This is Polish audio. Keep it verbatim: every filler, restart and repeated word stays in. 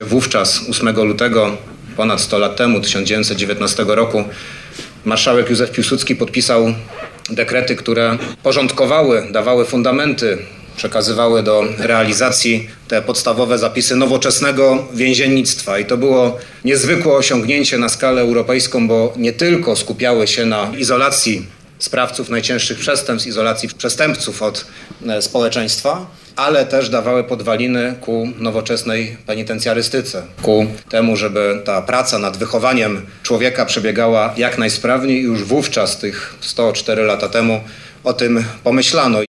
wówczas ósmego lutego, ponad sto lat temu, tysiąc dziewięćset dziewiętnastego roku, marszałek Józef Piłsudski podpisał dekrety, które porządkowały, dawały fundamenty, przekazywały do realizacji te podstawowe zapisy nowoczesnego więziennictwa. I to było niezwykłe osiągnięcie na skalę europejską, bo nie tylko skupiały się na izolacji sprawców najcięższych przestępstw, izolacji przestępców od społeczeństwa, ale też dawały podwaliny ku nowoczesnej penitencjarystyce, ku temu, żeby ta praca nad wychowaniem człowieka przebiegała jak najsprawniej. Już wówczas, tych sto cztery lata temu, o tym pomyślano.